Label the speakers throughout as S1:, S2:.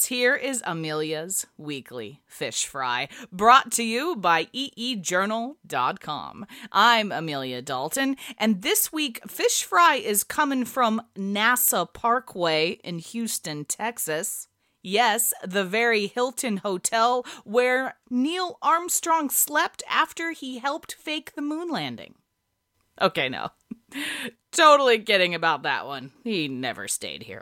S1: here is Amelia's Weekly Fish Fry, brought to you by eejournal.com. I'm Amelia Dalton, and this week, Fish Fry is coming from NASA Parkway in Houston, Texas. Yes, the very Hilton Hotel where Neil Armstrong slept after he helped fake the moon landing. Okay, no. Totally kidding about that one. He never stayed here.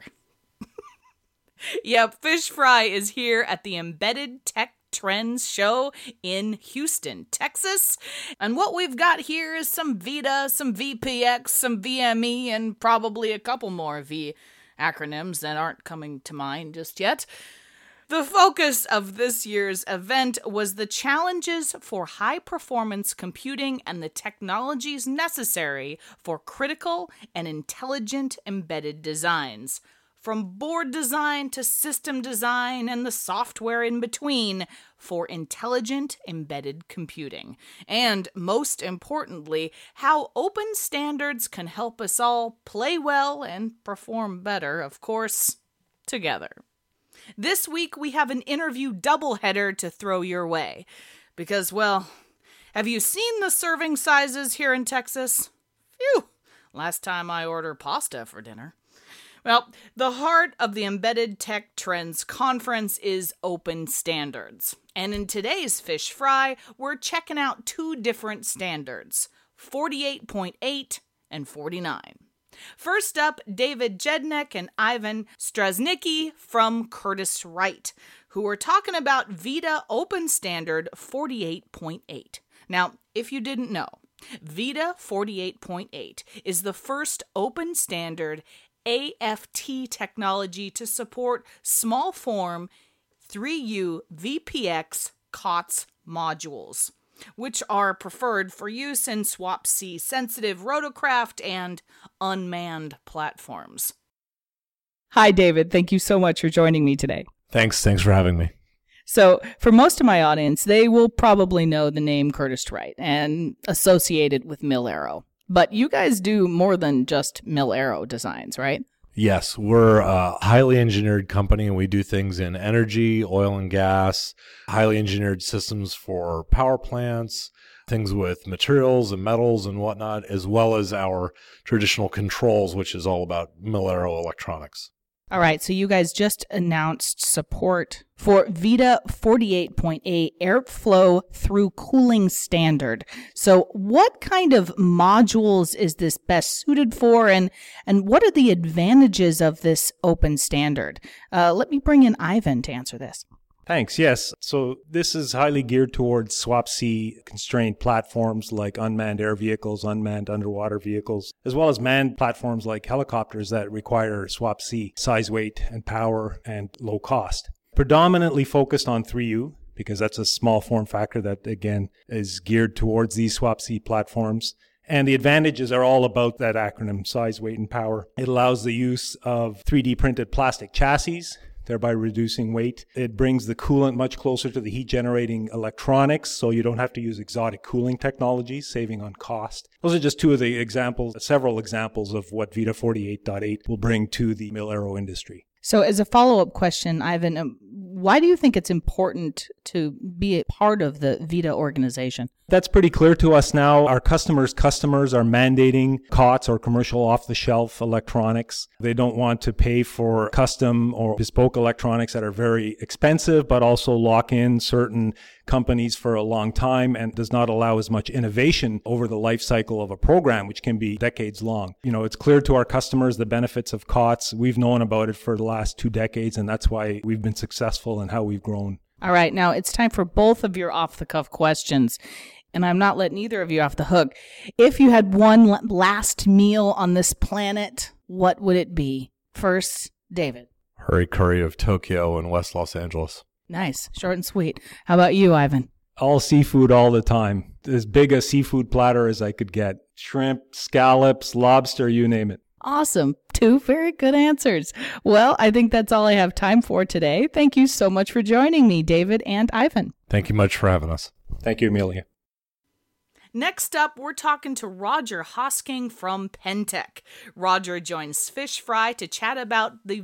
S1: Yep, Fish Fry is here at the Embedded Tech Trends Show in Houston, Texas. And what we've got here is some VIDA, some VPX, some VME, and probably a couple more V acronyms that aren't coming to mind just yet. The focus of this year's event was the challenges for high-performance computing and the technologies necessary for critical and intelligent embedded designs. From board design to system design and the software in between for intelligent embedded computing. And most importantly, how open standards can help us all play well and perform better, of course, together. This week we have an interview doubleheader to throw your way. Because, well, have you seen the serving sizes here in Texas? Phew! Last time I ordered pasta for dinner. Well, the heart of the Embedded Tech Trends Conference is open standards. And in today's Fish Fry, we're checking out two different standards, 48.8 and 49. First up, David Jednick and Ivan Strasnicki from Curtiss-Wright, who are talking about VIDA Open Standard 48.8. Now, if you didn't know, VIDA 48.8 is the first open standard AFT technology to support small form 3U VPX COTS modules, which are preferred for use in SWaP-C sensitive rotorcraft and unmanned platforms. Hi, David. Thank you so much for joining me today.
S2: Thanks for having me.
S1: So, for most of my audience, they will probably know the name Curtiss-Wright and associate it with Mil-Aero. But you guys do more than just Mil-Aero designs, right?
S2: Yes, we're a highly engineered company, and we do things in energy, oil and gas, highly engineered systems for power plants, things with materials and metals and whatnot, as well as our traditional controls, which is all about Mil-Aero electronics.
S1: All right, so you guys just announced support for VIDA 48.8 airflow through cooling standard. So what kind of modules is this best suited for, and what are the advantages of this open standard? Let me bring in Ivan to answer this.
S3: Thanks. Yes. So this is highly geared towards SWaP-C constrained platforms like unmanned air vehicles, unmanned underwater vehicles, as well as manned platforms like helicopters that require SWaP-C size, weight, and power and low cost. Predominantly focused on 3U because that's a small form factor that, again, is geared towards these SWaP-C platforms. And the advantages are all about that acronym, size, weight, and power. It allows the use of 3D printed plastic chassis, thereby reducing weight. It brings the coolant much closer to the heat-generating electronics, so you don't have to use exotic cooling technologies, saving on cost. Those are just two of the examples, several examples of what VIDA 48.8 will bring to the Mil-Aero industry.
S1: So as a follow-up question, Ivan, why do you think it's important to be a part of the VIDA organization?
S3: That's pretty clear to us now. Our customers are mandating COTS or commercial off-the-shelf electronics. They don't want to pay for custom or bespoke electronics that are very expensive, but also lock in certain companies for a long time and does not allow as much innovation over the life cycle of a program, which can be decades long. You know, it's clear to our customers the benefits of COTS. We've known about it for the last 2 decades, and that's why we've been successful in how we've grown.
S1: All right, now it's time for both of your off-the-cuff questions, and I'm not letting either of you off the hook. If you had one last meal on this planet, what would it be? First, David.
S2: Hurry curry of Tokyo and West Los Angeles.
S1: Nice, short and sweet. How about you, Ivan?
S3: All seafood all the time. As big a seafood platter as I could get. Shrimp, scallops, lobster, you name it.
S1: Awesome. 2 very good answers. Well, I think that's all I have time for today. Thank you so much for joining me, David and Ivan.
S2: Thank you much for having us.
S3: Thank you, Amelia.
S1: Next up, we're talking to Roger Hosking from Pentec. Roger joins Fish Fry to chat about the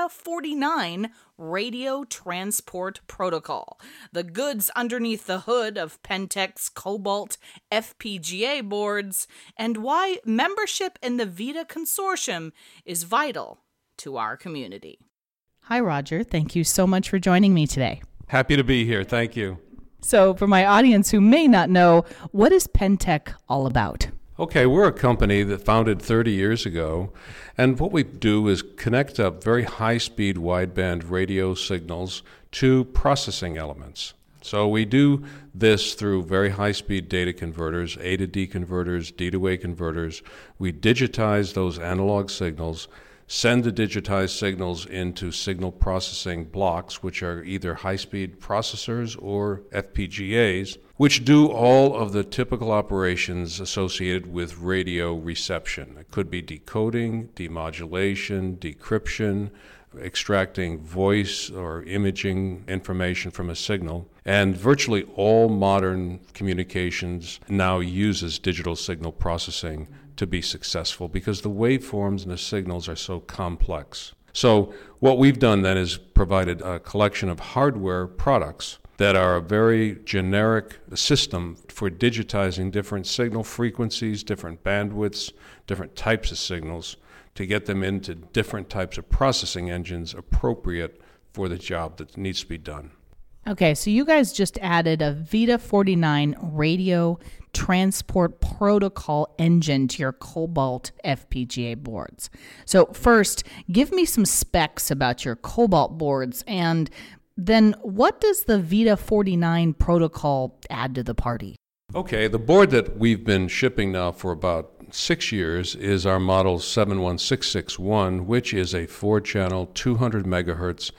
S1: VITA-49 Radio Transport Protocol, the goods underneath the hood of Pentec's Cobalt FPGA boards, and why membership in the VITA Consortium is vital to our community. Hi, Roger. Thank you so much for joining me today.
S4: Happy to be here. Thank you.
S1: So, for my audience who may not know, what is Pentec all about?
S4: Okay, we're a company that founded 30 years ago, and what we do is connect up very high-speed wideband radio signals to processing elements. So we do this through very high-speed data converters, A to D converters, D to A converters. We digitize those analog signals, send the digitized signals into signal processing blocks, which are either high-speed processors or FPGAs, which do all of the typical operations associated with radio reception. It could be decoding, demodulation, decryption, extracting voice or imaging information from a signal. And virtually all modern communications now uses digital signal processing to be successful because the waveforms and the signals are so complex. So what we've done then is provided a collection of hardware products that are a very generic system for digitizing different signal frequencies, different bandwidths, different types of signals to get them into different types of processing engines appropriate for the job that needs to be done.
S1: Okay, so you guys just added a VITA-49 radio transport protocol engine to your Cobalt FPGA boards. So first, give me some specs about your Cobalt boards, and then what does the VITA-49 protocol add to the party?
S4: Okay, the board that we've been shipping now for about 6 years is our model 71661, which is a 4-channel, 200 megahertz,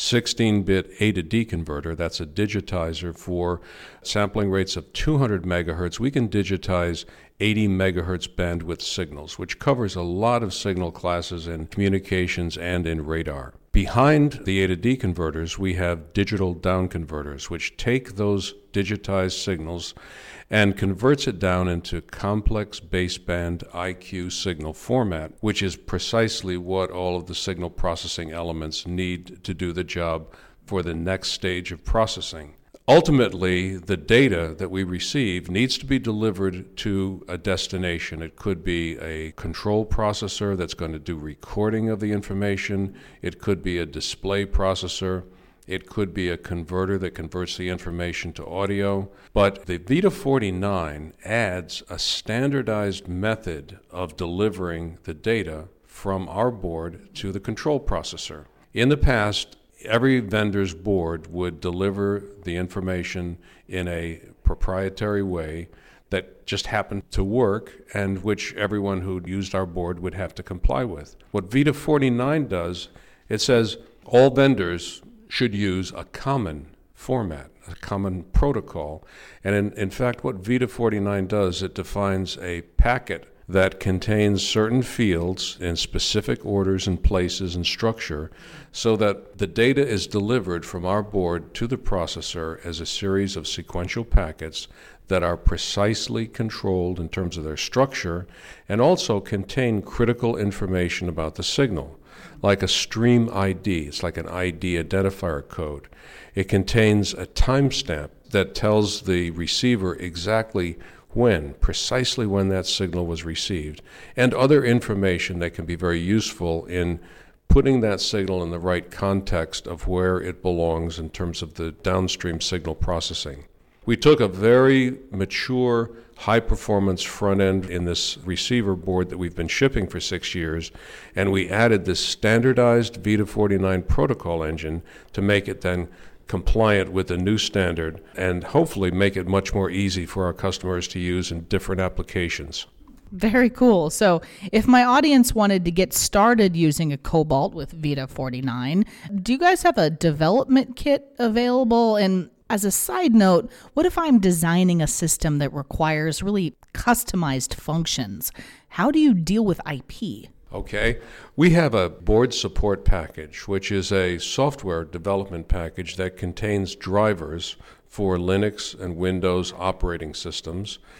S4: 16-bit A to D converter. That's a digitizer for sampling rates of 200 megahertz. We can digitize 80 megahertz bandwidth signals, which covers a lot of signal classes in communications and in radar. Behind the A to D converters, we have digital down converters, which take those digitized signals and converts it down into complex baseband IQ signal format, which is precisely what all of the signal processing elements need to do the job for the next stage of processing. Ultimately, the data that we receive needs to be delivered to a destination. It could be a control processor that's going to do recording of the information. It could be a display processor. It could be a converter that converts the information to audio. But the VITA-49 adds a standardized method of delivering the data from our board to the control processor. In the past, every vendor's board would deliver the information in a proprietary way that just happened to work and which everyone who used our board would have to comply with. What VITA-49 does, it says all vendors should use a common format, a common protocol. And in fact, what VITA-49 does, it defines a packet that contains certain fields in specific orders and places and structure so that the data is delivered from our board to the processor as a series of sequential packets that are precisely controlled in terms of their structure and also contain critical information about the signal, like a stream ID. It's like an ID identifier code. It contains a timestamp that tells the receiver exactly precisely when that signal was received, and other information that can be very useful in putting that signal in the right context of where it belongs in terms of the downstream signal processing. We took a very mature, high-performance front end in this receiver board that we've been shipping for 6 years, and we added this standardized VITA-49 protocol engine to make it then compliant with the new standard and hopefully make it much more easy for our customers to use in different applications.
S1: Very cool. So if my audience wanted to get started using a Cobalt with VITA-49, do you guys have a development kit available? And as a side note, what if I'm designing a system that requires really customized functions? How do you deal with IP?
S4: Okay. We have a board support package, which is a software development package that contains drivers for Linux and Windows operating systems.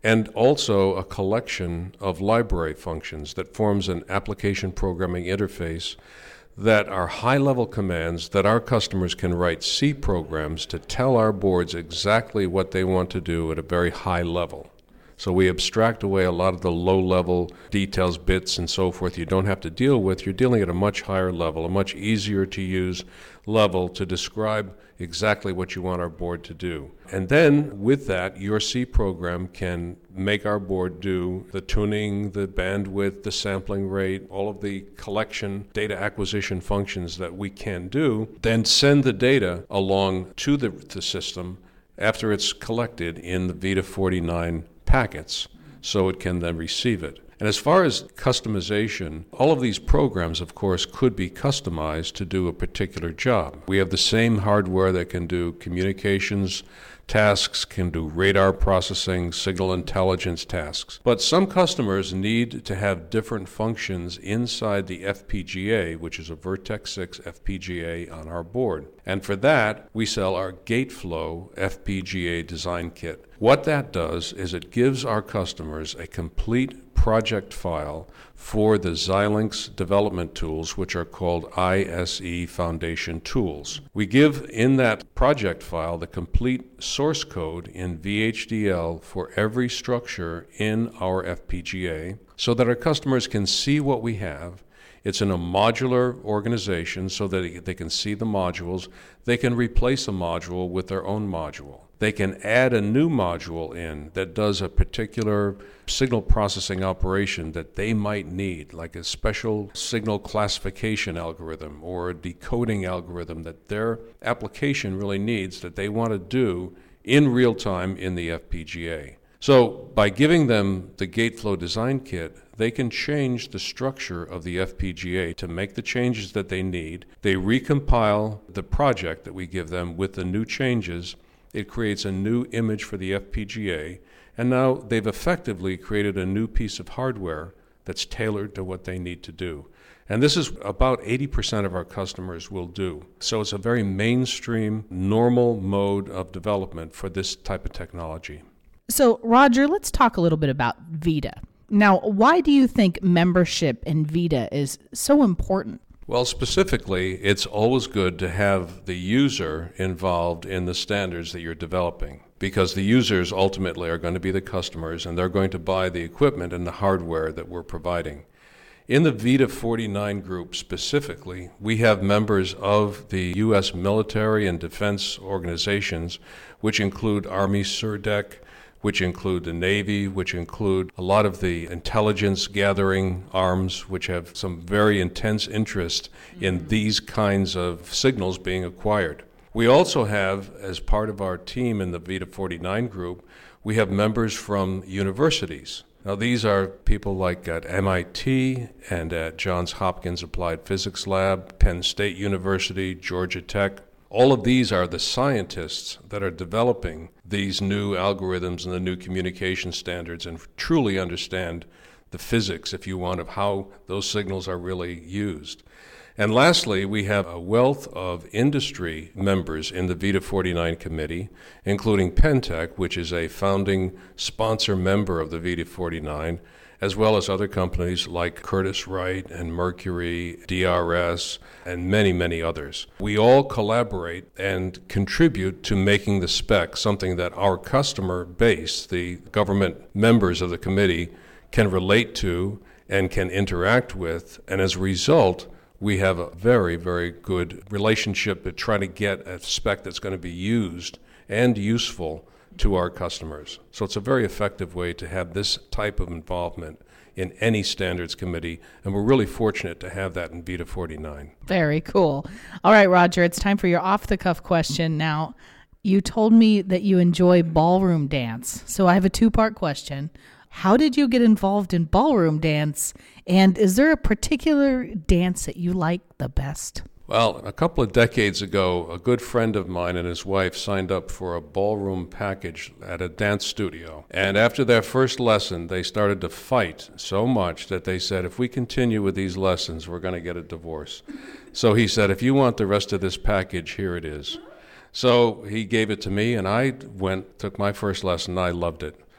S4: and also a collection of library functions that forms an application programming interface that are high-level commands that our customers can write C programs to tell our boards exactly what they want to do at a very high level. So we abstract away a lot of the low-level details, bits, and so forth you don't have to deal with. You're dealing at a much higher level, a much easier-to-use level to describe exactly what you want our board to do. And then, with that, your C program can make our board do the tuning, the bandwidth, the sampling rate, all of the collection, data acquisition functions that we can do, then send the data along to the system after it's collected in the VITA 49 packets, so it can then receive it. And as far as customization, all of these programs, of course, could be customized to do a particular job. We have the same hardware that can do communications tasks, can do radar processing, signal intelligence tasks. But some customers need to have different functions inside the FPGA, which is a Virtex 6 FPGA on our board. And for that, we sell our GateFlow FPGA design kit. What that does is it gives our customers a complete project file for the Xilinx development tools, which are called ISE Foundation tools. We give in that project file the complete source code in VHDL for every structure in our FPGA so that our customers can see what we have. It's in a modular organization so that they can see the modules. They can replace a module with their own module. They can add a new module in that does a particular signal processing operation that they might need, like a special signal classification algorithm or a decoding algorithm that their application really needs that they want to do in real time in the FPGA. So by giving them the GateFlow design kit, they can change the structure of the FPGA to make the changes that they need. They recompile the project that we give them with the new changes. It creates a new image for the FPGA, and now they've effectively created a new piece of hardware that's tailored to what they need to do. And this is about 80% of our customers will do. So it's a very mainstream, normal mode of development for this type of technology.
S1: So, Roger, let's talk a little bit about VITA. Now, why do you think membership in VITA is so important?
S4: Well, specifically, it's always good to have the user involved in the standards that you're developing, because the users ultimately are going to be the customers, and they're going to buy the equipment and the hardware that we're providing. In the VITA 49 group specifically, we have members of the U.S. military and defense organizations, which include Army SURDEC, which include the Navy, which include a lot of the intelligence gathering arms, which have some very intense interest in these kinds of signals being acquired. We also have, as part of our team in the VITA 49 group, we have members from universities. Now, these are people like at MIT and at Johns Hopkins Applied Physics Lab, Penn State University, Georgia Tech. All of these are the scientists that are developing these new algorithms and the new communication standards and truly understand the physics, if you want, of how those signals are really used. And lastly, we have a wealth of industry members in the VITA 49 committee, including Pentec, which is a founding sponsor member of the VITA 49, as well as other companies like Curtiss-Wright and Mercury, DRS, and many, many others. We all collaborate and contribute to making the spec something that our customer base, the government members of the committee, can relate to and can interact with. And as a result, we have a very, very good relationship at trying to get a spec that's going to be used and useful to our customers. So it's a very effective way to have this type of involvement in any standards committee, and we're really fortunate to have that in VITA 49.
S1: Very cool. All right, Roger, it's time for your off-the-cuff question. Now, you told me that you enjoy ballroom dance, so I have a two-part question. How did you get involved in ballroom dance, and is there a particular dance that you like the best?
S4: Well, a couple of decades ago, a good friend of mine and his wife signed up for a ballroom package at a dance studio. And after their first lesson, they started to fight so much that they said, if we continue with these lessons, we're going to get a divorce. So he said, if you want the rest of this package, here it is. So he gave it to me, and I took my first lesson, and I loved it.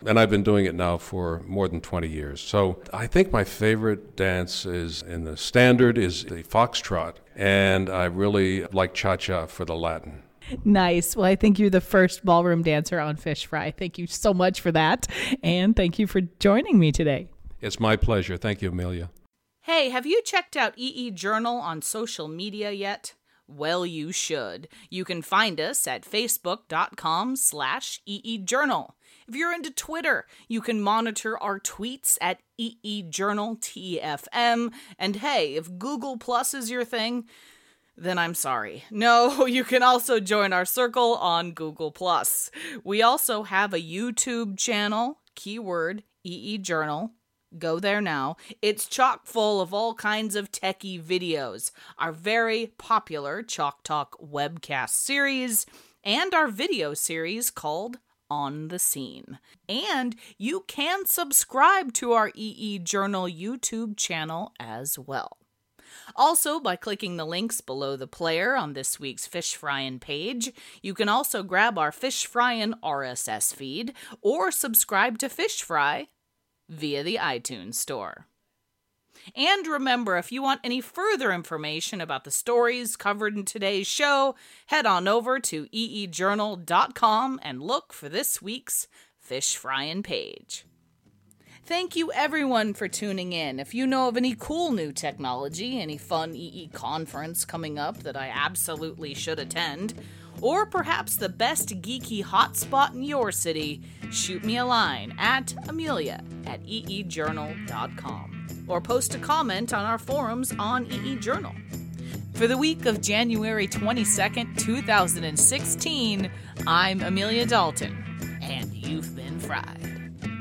S4: And I've been doing it now for more than 20 years. So I think my favorite dance is in the standard is the foxtrot. And I really like cha-cha for the Latin.
S1: Nice. Well, I think you're the first ballroom dancer on Fish Fry. Thank you so much for that. And thank you for joining me today.
S4: It's my pleasure. Thank you, Amelia.
S1: Hey, have you checked out EE Journal on social media yet? Well, you should. You can find us at facebook.com/EEJournal. If you're into Twitter, you can monitor our tweets at EEJournalTFM. And hey, if Google Plus is your thing, then I'm sorry. No, you can also join our circle on Google Plus. We also have a YouTube channel, keyword EE Journal. Go there now. It's chock full of all kinds of techie videos, our very popular Chalk Talk webcast series, and our video series called On the Scene. And you can subscribe to our EE Journal YouTube channel as well. Also, by clicking the links below the player on this week's Fish Fryin' page, you can also grab our Fish Fryin' RSS feed or subscribe to Fish Fry via the iTunes Store. And remember, if you want any further information about the stories covered in today's show, head on over to eejournal.com and look for this week's Fish Fryin' page. Thank you everyone for tuning in. If you know of any cool new technology, any fun EE conference coming up that I absolutely should attend, or perhaps the best geeky hotspot in your city, shoot me a line at amelia@eejournal.com or post a comment on our forums on EE Journal. For the week of January 22nd, 2016, I'm Amelia Dalton, and you've been fried.